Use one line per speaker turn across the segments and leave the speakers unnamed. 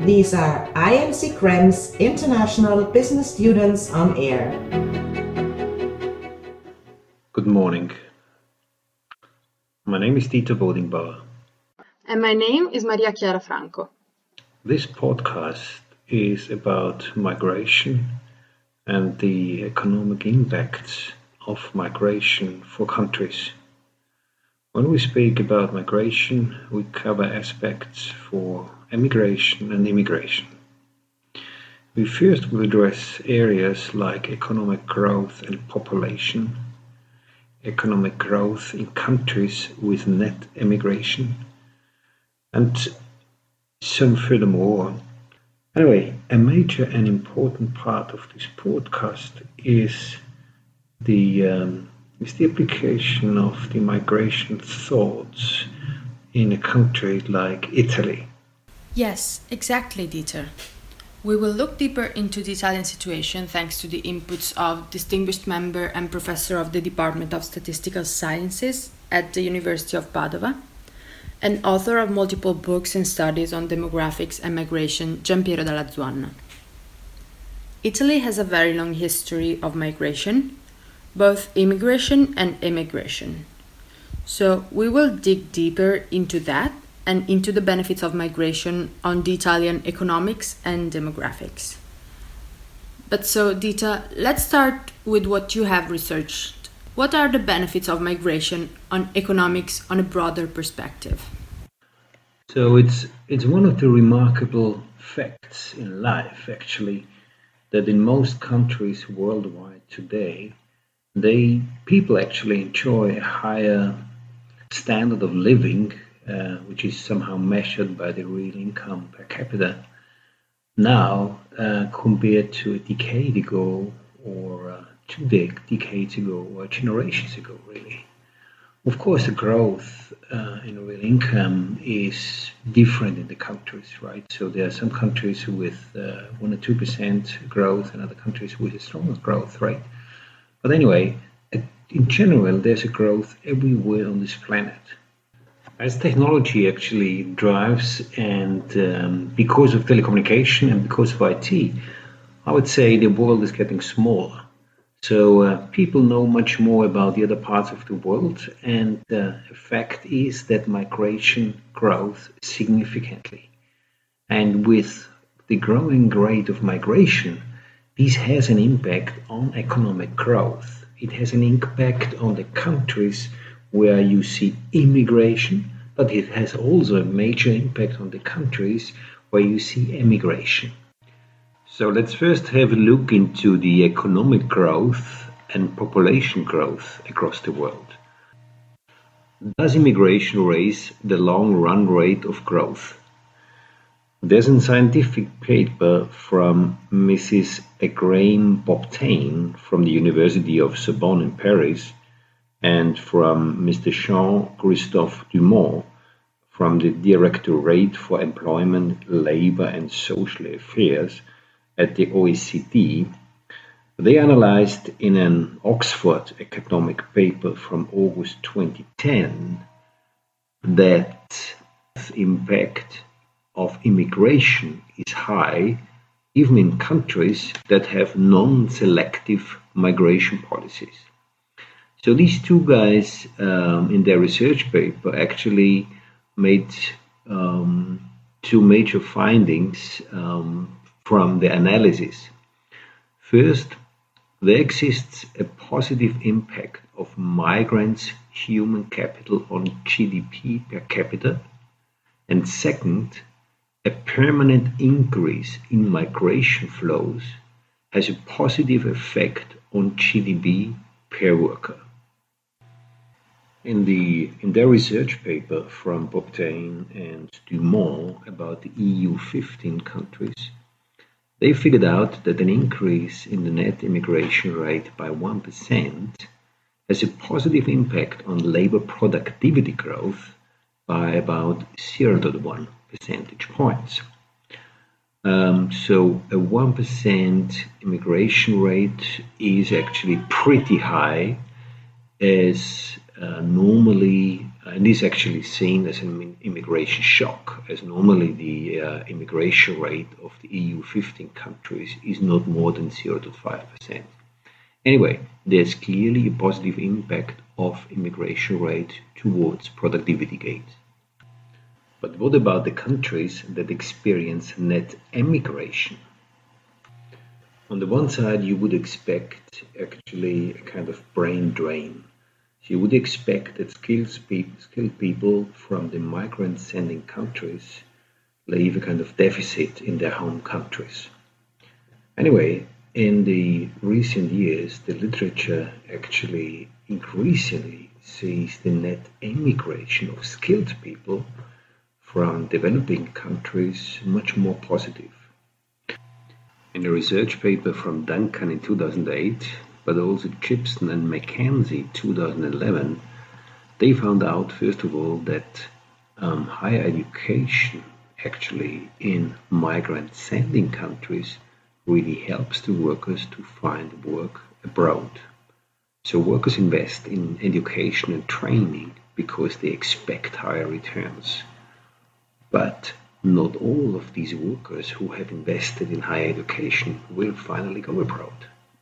These are IMC Krems International Business Students on Air.
Good morning. My name is Dieter Bodingbauer.
And my name is Maria Chiara Franco.
This podcast is about migration and the economic impacts of migration for countries. When we speak about migration, we cover aspects for emigration and immigration. We first will address areas like economic growth and population, economic growth in countries with net emigration, and some furthermore. Anyway, a major and important part of this podcast is the application of the migration thoughts in a country like Italy.
Yes, exactly, Dieter. We will look deeper into the Italian situation thanks to the inputs of distinguished member and professor of the Department of Statistical Sciences at the University of Padova, and author of multiple books and studies on demographics and migration, Giampiero Dalla Zuanna. Italy has a very long history of migration, both immigration and emigration. So we will dig deeper into that and into the benefits of migration on the Italian economics and demographics. But so, Dita, let's start with what you have researched. What are the benefits of migration on economics on a broader perspective?
So it's one of the remarkable facts in life, actually, that in most countries worldwide today, people actually enjoy a higher standard of living, which is somehow measured by the real income per capita now, compared to a decade ago or 2 decades ago or generations ago, really. Of course, the growth in real income is different in the countries, right? So there are some countries with 1 or 2% growth and other countries with a stronger growth, right? But anyway, in general, there's a growth everywhere on this planet. As technology actually drives and because of telecommunication and because of IT, I would say the world is getting smaller. So people know much more about the other parts of the world, and the fact is that migration grows significantly. And with the growing rate of migration, this has an impact on economic growth. It has an impact on the countries where you see immigration, but it has also a major impact on the countries where you see emigration. So let's first have a look into the economic growth and population growth across the world. Does immigration raise the long-run rate of growth? There's a scientific paper from Mrs. Agrame-Bobtain from the University of Sorbonne in Paris and from Mr. Jean-Christophe Dumont from the Directorate for Employment, Labour and Social Affairs at the OECD. They analyzed in an Oxford academic paper from August 2010 that the impact of immigration is high even in countries that have non-selective migration policies. So these two guys in their research paper actually made two major findings from the analysis. First, there exists a positive impact of migrants' human capital on GDP per capita, and second, a permanent increase in migration flows has a positive effect on GDP per worker. In their research paper from Bobtain and Dumont about the EU 15 countries, they figured out that an increase in the net immigration rate by 1% has a positive impact on labor productivity growth by about 0.1 percentage points. So a 1% immigration rate is actually pretty high, as normally And this is actually seen as an immigration shock, as normally the immigration rate of the EU 15 countries is not more than 0.5%. Anyway, there's clearly a positive impact of immigration rate towards productivity gains. But what about the countries that experience net emigration? On the one side, you would expect actually a kind of brain drain. So you would expect that skilled people from the migrant sending countries leave a kind of deficit in their home countries. Anyway, in the recent years, the literature actually increasingly sees the net emigration of skilled people from developing countries much more positive. In a research paper from Duncan in 2008, but also Gibson and Mackenzie 2011, they found out, first of all, that higher education actually in migrant sending countries really helps the workers to find work abroad. So workers invest in education and training because they expect higher returns. But not all of these workers who have invested in higher education will finally go abroad.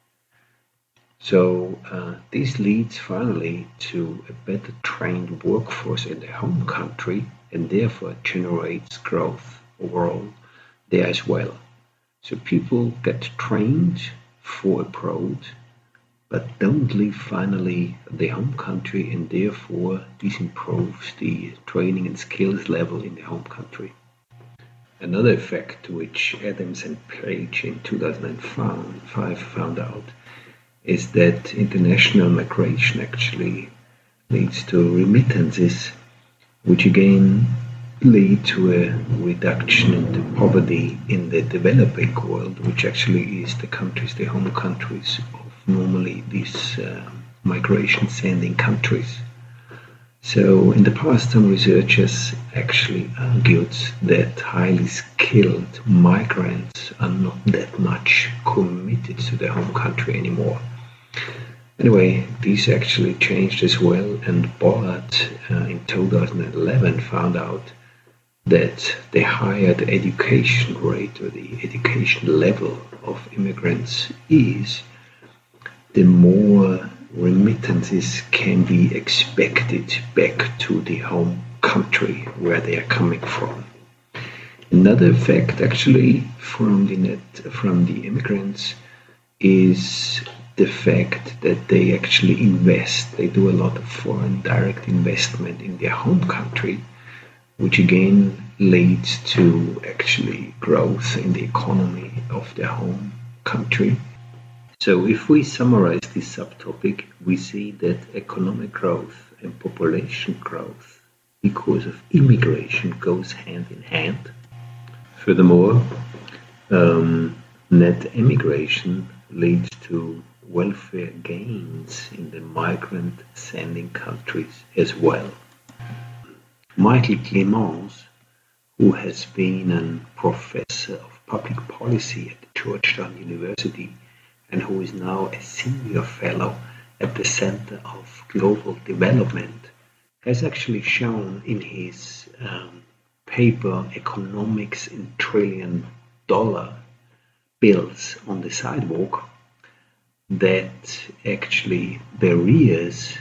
So this leads finally to a better trained workforce in their home country and therefore generates growth overall there as well. So people get trained for abroad but don't leave finally their home country, and therefore this improves the training and skills level in the home country. Another effect which Adams and Page in 2005 found out is that international migration actually leads to remittances, which again lead to a reduction in the poverty in the developing world, which actually is the countries, the home countries of normally these migration sending countries. So in the past, some researchers actually argued that highly skilled migrants are not that much committed to their home country anymore. Anyway, this actually changed as well, and Bollard in 2011 found out that the higher the education rate or the education level of immigrants is, the more remittances can be expected back to the home country where they are coming from. Another effect actually from the immigrants is the fact that they actually invest. They do a lot of foreign direct investment in their home country, which again leads to actually growth in the economy of their home country. So if we summarize this subtopic, we see that economic growth and population growth because of immigration goes hand in hand. Furthermore, net emigration leads to welfare gains in the migrant sending countries as well. Michael Clemens, who has been a professor of public policy at Georgetown University and who is now a senior fellow at the Center of Global Development, has actually shown in his paper Economics in $1 trillion bills on the sidewalk that actually barriers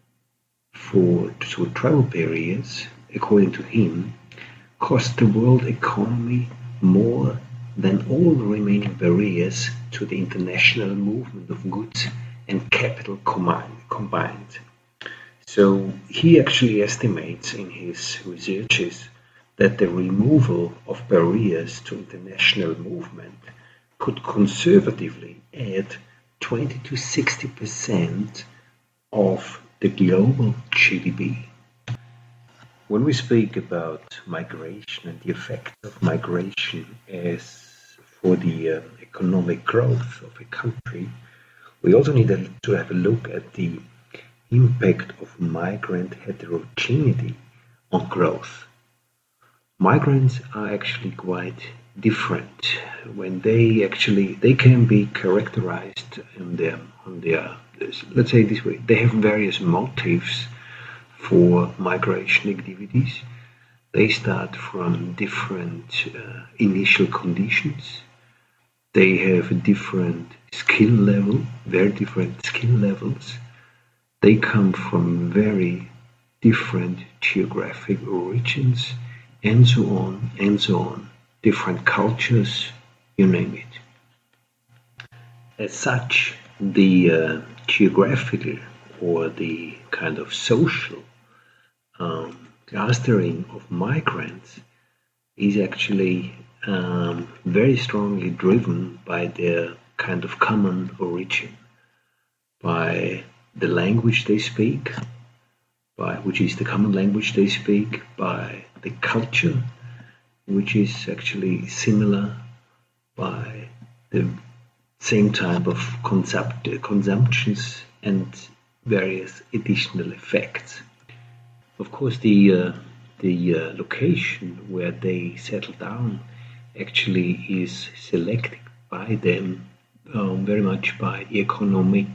travel barriers, according to him, cost the world economy more than all the remaining barriers to the international movement of goods and capital combined. So he actually estimates in his researches that the removal of barriers to international movement could conservatively add 20 to 60% of the global GDP. When we speak about migration and the effect of migration as for the economic growth of a country, we also need to have a look at the impact of migrant heterogeneity on growth. Migrants are actually quite different when they can be characterized on their let's say this way, they have various motives for migration activities. They start from different initial conditions. They have a different skill level, very different skill levels. They come from very different geographic origins, and so on, and so on. Different cultures, you name it. As such, the geographical or the kind of social clustering of migrants is actually very strongly driven by their kind of common origin, by the language they speak, which is the common language they speak, by the culture, which is actually similar, by the same type of consumptions and various additional effects. Of course, the location where they settle down actually is selected by them very much by economic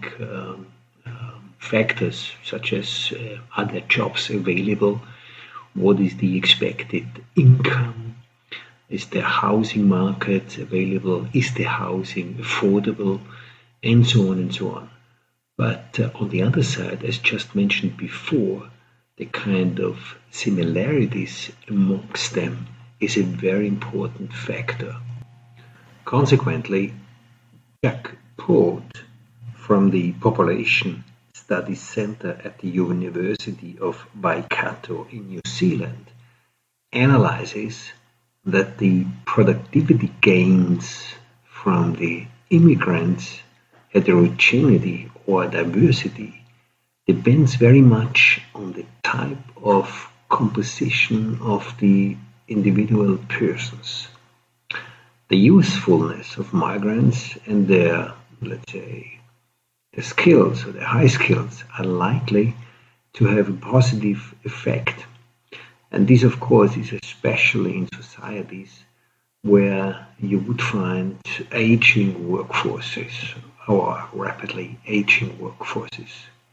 factors, such as are there jobs available, what is the expected income, is there housing market available, is the housing affordable, and so on and so on. But on the other side, as just mentioned before, the kind of similarities amongst them is a very important factor. Consequently, Jack Port from the Population Studies Centre at the University of Waikato in New Zealand analyzes that the productivity gains from the immigrants' heterogeneity or diversity depends very much on the type of composition of the individual persons. The usefulness of migrants and their, let's say, the skills or the high skills are likely to have a positive effect. And this, of course, is especially in societies where you would find aging workforces or rapidly aging workforces.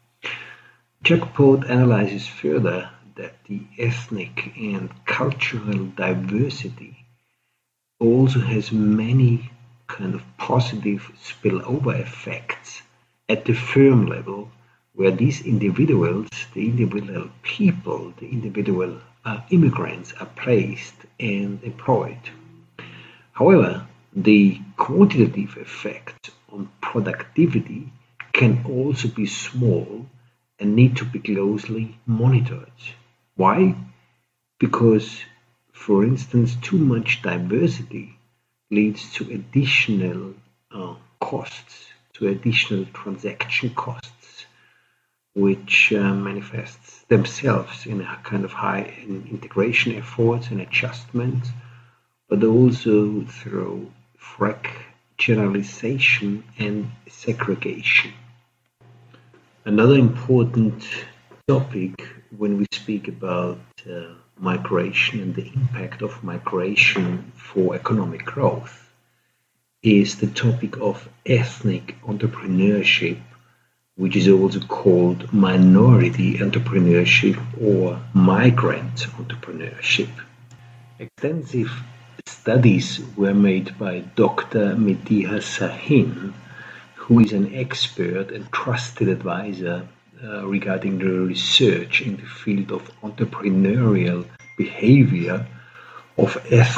Jack Port analyzes further that the ethnic and cultural diversity also has many kind of positive spillover effects at the firm level, where these individuals, the individual people, the individual immigrants are placed and employed. However, the quantitative effect on productivity can also be small and need to be closely monitored. Why? Because, for instance, too much diversity leads to additional costs, to additional transaction costs, which manifests themselves in a kind of high integration efforts and adjustment, but also through fractionalization and segregation. Another important topic when we speak about migration and the impact of migration for economic growth is the topic of ethnic entrepreneurship, which is also called minority entrepreneurship or migrant entrepreneurship. Extensive studies were made by Dr. Mediha Sahin, who is an expert and trusted advisor regarding the research in the field of entrepreneurial behavior of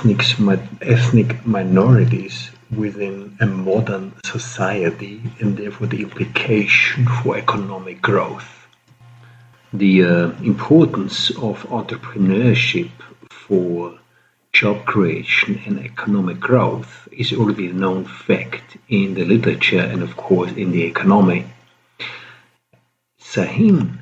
ethnic minorities within a modern society, and therefore the implication for economic growth. The importance of entrepreneurship for job creation and economic growth is already a known fact in the literature and, of course, in the economy. Sahin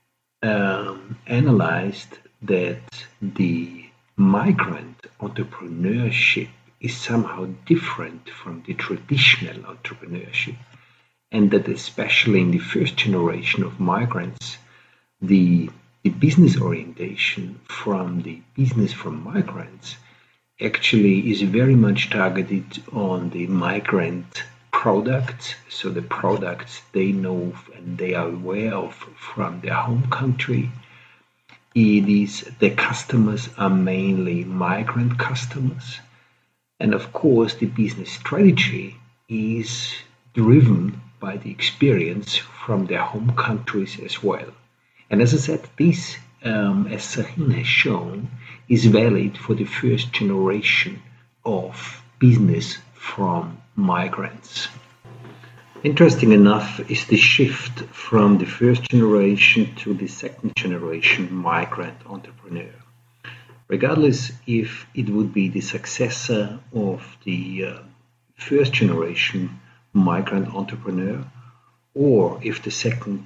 analyzed that the migrant entrepreneurship is somehow different from the traditional entrepreneurship, and that especially in the first generation of migrants, the business orientation from the business from migrants actually is very much targeted on the migrant products, so the products they know and they are aware of from their home country, It is the customers are mainly migrant customers. And of course, the business strategy is driven by the experience from their home countries as well. And as I said, this, as Sahin has shown, is valid for the first generation of business from migrants. Interesting enough is the shift from the first generation to the second generation migrant entrepreneur. Regardless if it would be the successor of the first generation migrant entrepreneur, or if the second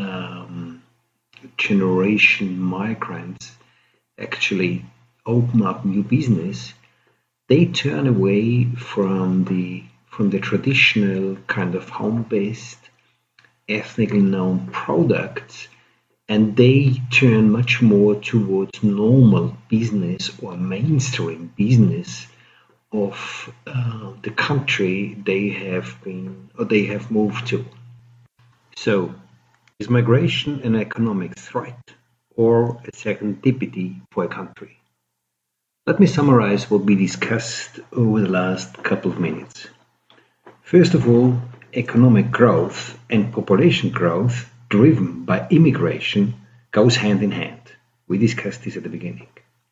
generation migrants actually open up new business, they turn away from the traditional kind of home-based, ethnically known products, and they turn much more towards normal business or mainstream business of the country they have moved to. So, is migration an economic threat or a serendipity for a country? Let me summarize what we discussed over the last couple of minutes. First of all, economic growth and population growth driven by immigration goes hand in hand. We discussed this at the beginning.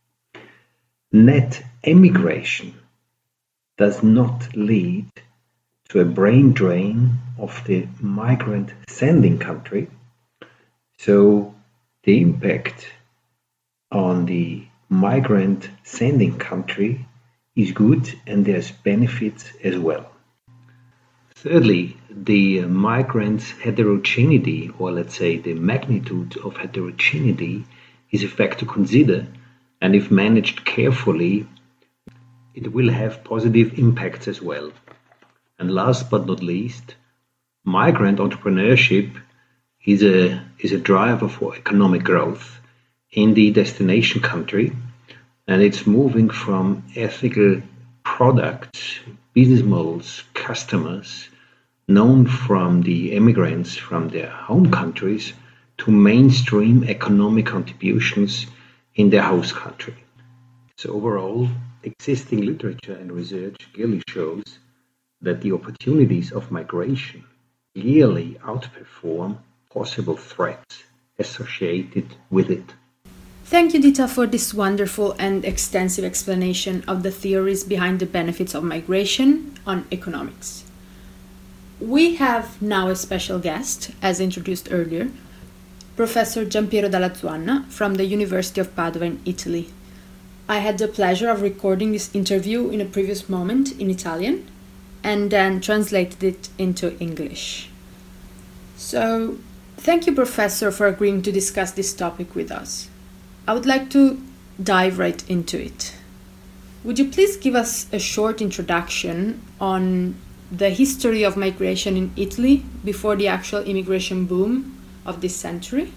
Net emigration does not lead to a brain drain of the migrant sending country, so the impact on the migrant sending country is good and there's benefits as well. Thirdly, the migrants' heterogeneity, or let's say the magnitude of heterogeneity, is a fact to consider, and if managed carefully, it will have positive impacts as well. And last but not least, migrant entrepreneurship is a driver for economic growth in the destination country, and it's moving from ethical products, business models, customers known from the immigrants from their home countries to mainstream economic contributions in their host country. So overall, existing literature and research clearly shows that the opportunities of migration clearly outperform possible threats associated with it.
Thank you, Dita, for this wonderful and extensive explanation of the theories behind the benefits of migration on economics. We have now a special guest, as introduced earlier, Professor Giampiero Dalla Zuanna from the University of Padua in Italy. I had the pleasure of recording this interview in a previous moment in Italian and then translated it into English. So, thank you, Professor, for agreeing to discuss this topic with us. I would like to dive right into it. Would you please give us a short introduction on the history of migration in Italy before the actual immigration boom of this century?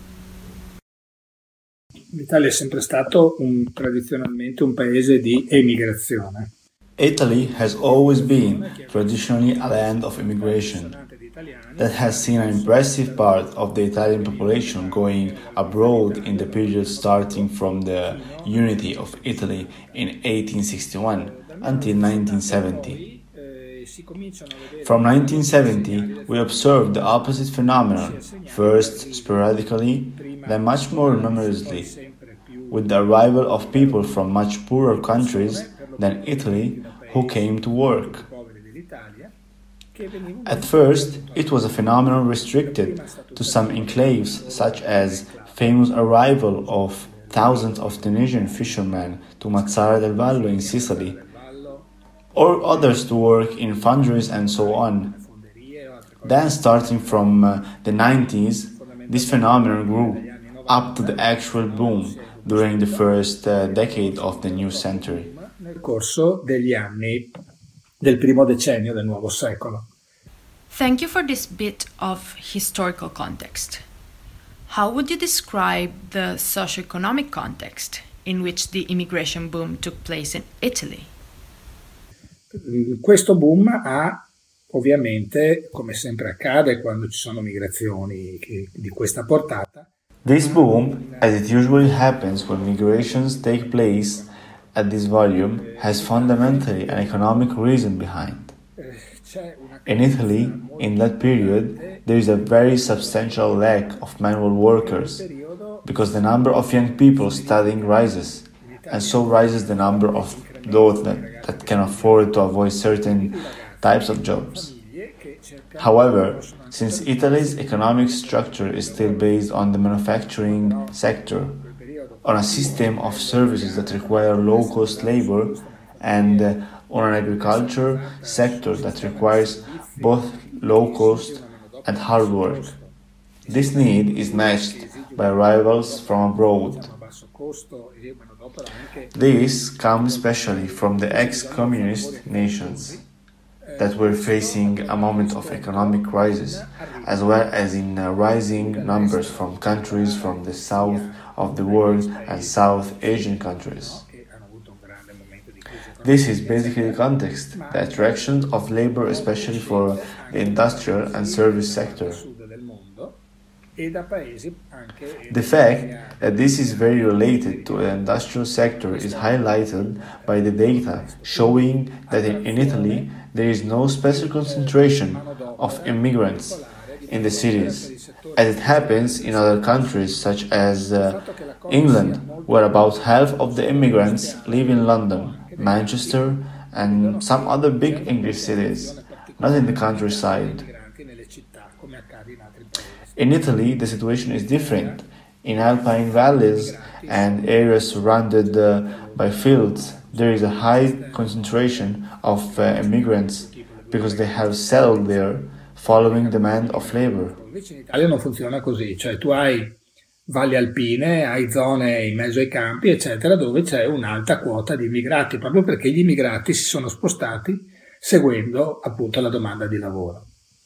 L'Italia è sempre stato tradizionalmente un paese di emigrazione.
Italy has always been traditionally a land of immigration that has seen an impressive part of the Italian population going abroad in the period starting from the unity of Italy in 1861 until 1970. From 1970, we observed the opposite phenomenon, first sporadically, then much more numerously, with the arrival of people from much poorer countries than Italy who came to work. At first, it was a phenomenon restricted to some enclaves, such as famous arrival of thousands of Tunisian fishermen to Mazara del Vallo in Sicily, or others to work in foundries and so on. Then, starting from the 90s, this phenomenon grew up to the actual boom during the first decade of the new century.
Nel corso degli anni del primo decennio del nuovo secolo.
Thank you for this bit of historical context. How would you describe the socio-economic context in which the immigration boom took place in Italy?
Questo boom ha ovviamente, come sempre accade quando ci sono migrazioni di questa portata,
This boom, as it usually happens when migrations take place at this volume, has fundamentally an economic reason behind. In Italy, in that period, there is a very substantial lack of manual workers because the number of young people studying rises, and so rises the number of those that can afford to avoid certain types of jobs. However, since Italy's economic structure is still based on the manufacturing sector, on a system of services that require low-cost labor, and on an agriculture sector that requires both low-cost and hard work. This need is matched by arrivals from abroad. This comes especially from the ex-communist nations that were facing a moment of economic crisis, as well as in rising numbers from countries from the south of the world and South Asian countries. This is basically the context, the attraction of labor, especially for the industrial and service sector. The fact that this is very related to the industrial sector is highlighted by the data showing that in Italy there is no special concentration of immigrants in the cities, as it happens in other countries such as England, where about half of the immigrants live in London, Manchester, and some other big English cities, not in the countryside. In Italy, the situation is different. In alpine valleys and areas surrounded by fields, there is a high concentration of immigrants because they have settled there following demand of labor.
Invece in Italia non funziona così, cioè tu hai valli alpine, hai zone in mezzo ai campi, eccetera, dove c'è un'alta quota di immigrati, proprio perché gli immigrati si sono spostati seguendo appunto la domanda di lavoro.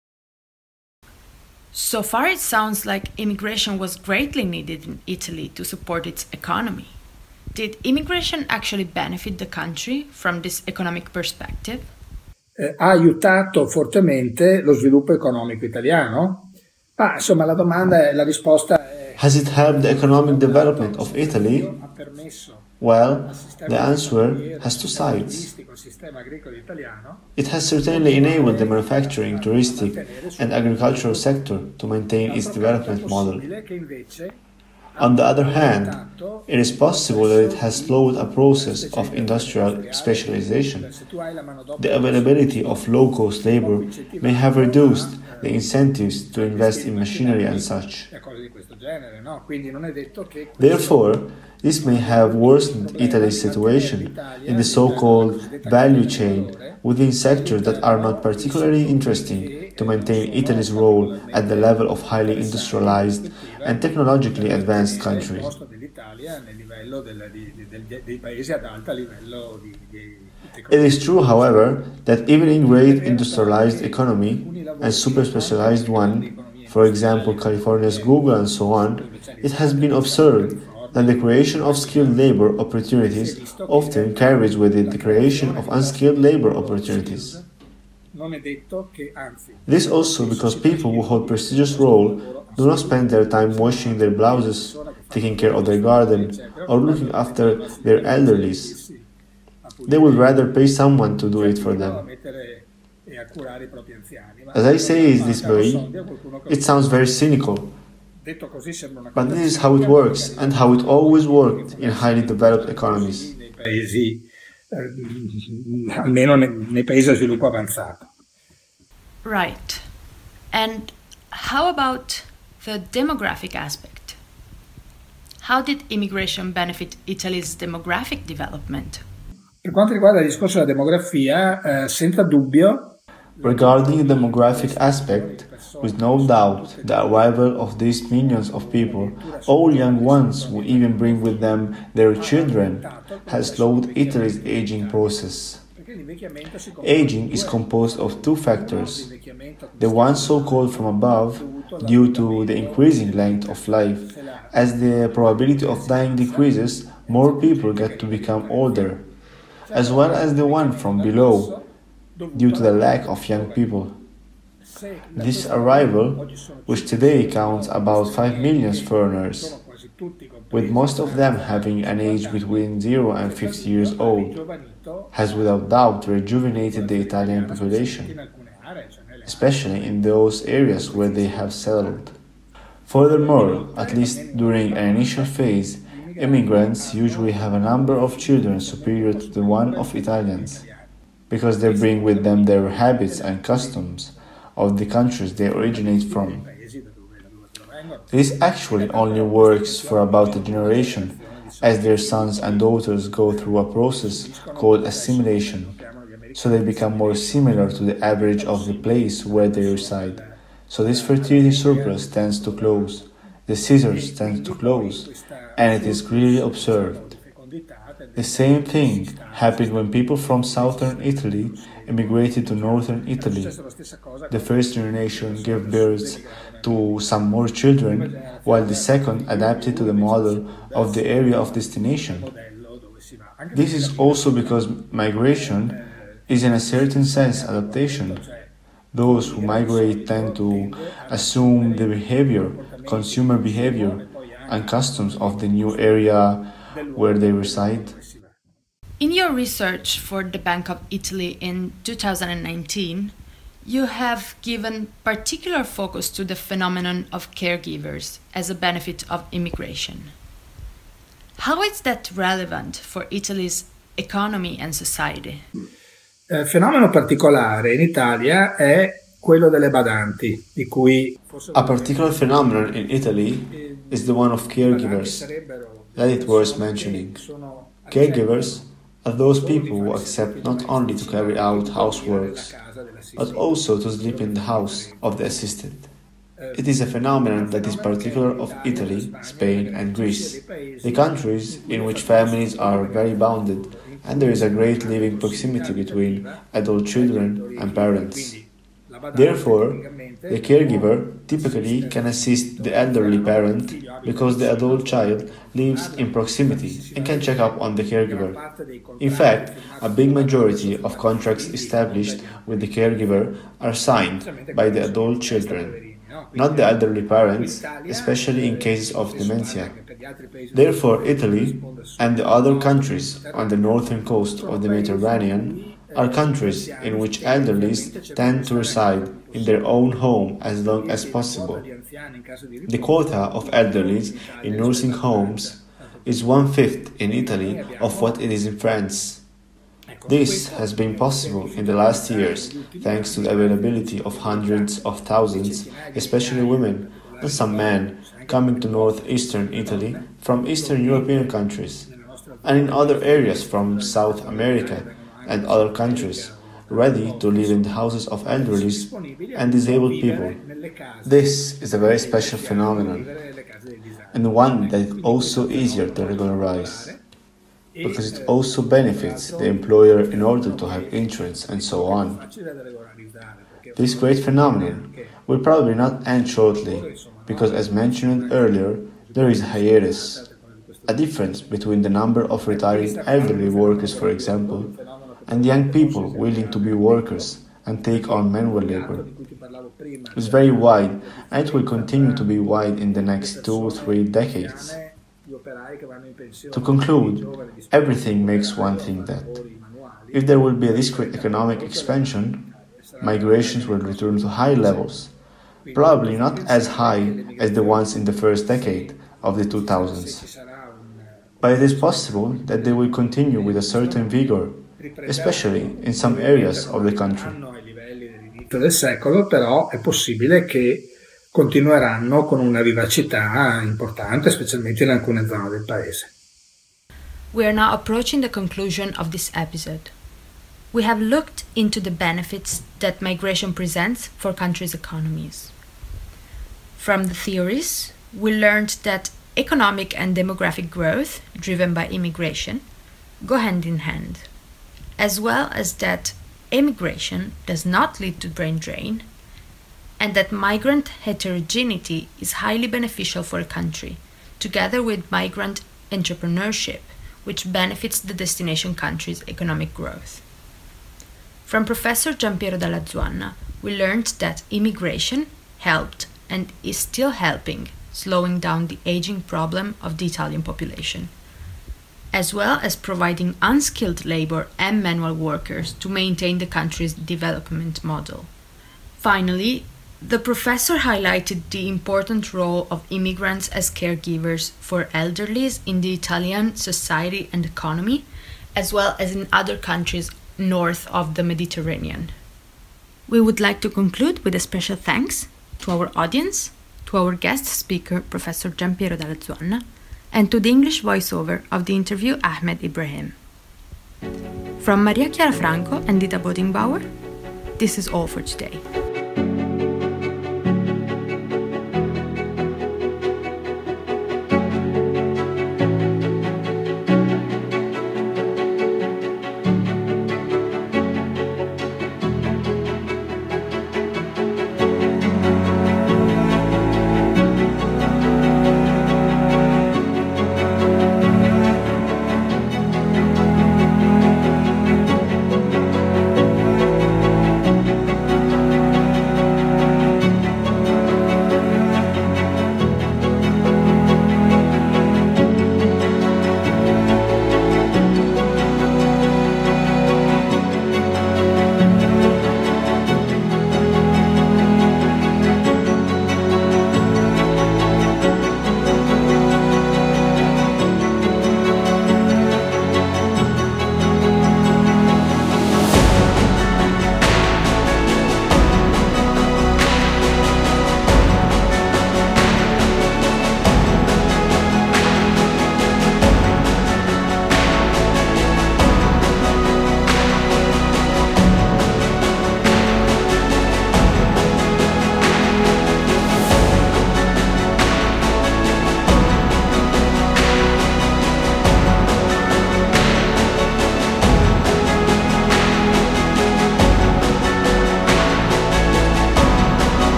So far, it sounds like immigration was greatly needed in Italy to support its economy. Did immigration actually benefit the country from this economic perspective?
Ha aiutato fortemente lo sviluppo economico italiano? Ma insomma la risposta è...
Has it helped the economic development of Italy?
Ha permesso
Well, the answer has two sides. It has certainly enabled the manufacturing, touristic, and agricultural sector to maintain its development model. On the other hand, it is possible that it has slowed a process of industrial specialization. The availability of low-cost labor may have reduced the incentives to invest in machinery and such. Therefore, this may have worsened Italy's situation in the so-called value chain within sectors that are not particularly interesting to maintain Italy's role at the level of highly industrialized and technologically advanced countries. It is true, however, that even in great industrialized economy and super specialized one, for example California's Google and so on, it has been observed that the creation of skilled labor opportunities often carries with it the creation of unskilled labor opportunities. This also because people who hold prestigious roles do not spend their time washing their blouses, taking care of their garden, or looking after their elderlies. They would rather pay someone to do it for them. As I say it this way, it sounds very cynical, but this is how it works and how it always worked in highly developed economies.
Almeno nei paesi a sviluppo avanzato.
Right. And how about the demographic aspect? How did immigration benefit Italy's demographic development?
Per quanto riguarda il discorso della demografia, senza dubbio.
Regarding the demographic aspect, with no doubt, the arrival of these millions of people, all young ones who even bring with them their children, has slowed Italy's aging process. Aging is composed of two factors. The one so-called from above, due to the increasing length of life. As the probability of dying decreases, more people get to become older, as well as the one from below, due to the lack of young people. This arrival, which today counts about 5 million foreigners, with most of them having an age between 0 and 50 years old, has without doubt rejuvenated the Italian population, especially in those areas where they have settled. Furthermore, at least during an initial phase, immigrants usually have a number of children superior to the one of Italians, because they bring with them their habits and customs of the countries they originate from. This actually only works for about a generation, as their sons and daughters go through a process called assimilation, so they become more similar to the average of the place where they reside. So this fertility surplus tends to close, the scissors tend to close, and it is clearly observed. The same thing happened when people from southern Italy immigrated to northern Italy. The first generation gave birth to some more children, while the second adapted to the model of the area of destination. This is also because migration is in a certain sense adaptation. Those who migrate tend to assume the behavior, consumer behavior, and customs of the new area where they reside.
In your research for the Bank of Italy in 2019, you have given particular focus to the phenomenon of caregivers as a benefit of immigration. How is that relevant for Italy's economy and society?
Fenomeno particolare in Italia è quello delle badanti, di cui
A particular phenomenon in Italy is the one of caregivers, that it worth mentioning. Caregivers are those people who accept not only to carry out houseworks, but also to sleep in the house of the assisted. It is a phenomenon that is particular of Italy, Spain, and Greece, the countries in which families are very bounded and there is a great living proximity between adult children and parents. Therefore, the caregiver typically can assist the elderly parent because the adult child lives in proximity and can check up on the caregiver. In fact, a big majority of contracts established with the caregiver are signed by the adult children, not the elderly parents, especially in cases of dementia. Therefore, Italy and the other countries on the northern coast of the Mediterranean are countries in which elderlies tend to reside in their own home as long as possible. The quota of elderlies in nursing homes is 1/5 in Italy of what it is in France. This has been possible in the last years thanks to the availability of hundreds of thousands, especially women and some men, coming to northeastern Italy from Eastern European countries, and in other areas from South America and other countries, ready to live in the houses of elderly and disabled people. This is a very special phenomenon, and one that is also easier to regularize, because it also benefits the employer in order to have insurance and so on. This great phenomenon will probably not end shortly, because as mentioned earlier, there is a hiatus, a difference between the number of retiring elderly workers, for example, and young people willing to be workers and take on manual labor. It's very wide, and it will continue to be wide in the next 2 or 3 decades. To conclude, everything makes one think that if there will be a discrete economic expansion, migrations will return to high levels, probably not as high as the ones in the first decade of the 2000s. But it is possible that they will continue with a certain vigor, especially in some areas of the country.
Del secolo, però è possibile che continueranno con una vivacità importante, specialmente in alcune zone del paese.
We are now approaching the conclusion of this episode. We have looked into the benefits that migration presents for countries' economies. From the theories, we learned that economic and demographic growth, driven by immigration, go hand in hand, as well as that immigration does not lead to brain drain, and that migrant heterogeneity is highly beneficial for a country, together with migrant entrepreneurship, which benefits the destination country's economic growth. From Professor Giampiero Dalla Zuanna, we learned that immigration helped and is still helping slowing down the aging problem of the Italian population, as well as providing unskilled labor and manual workers to maintain the country's development model. Finally, the professor highlighted the important role of immigrants as caregivers for elderlies in the Italian society and economy, as well as in other countries north of the Mediterranean. We would like to conclude with a special thanks to our audience, to our guest speaker, Professor Giampiero Dalla Zuanna, and to the English voiceover of the interview, Ahmed Ibrahim. From Maria Chiara Franco and Dita Bodingbauer, this is all for today.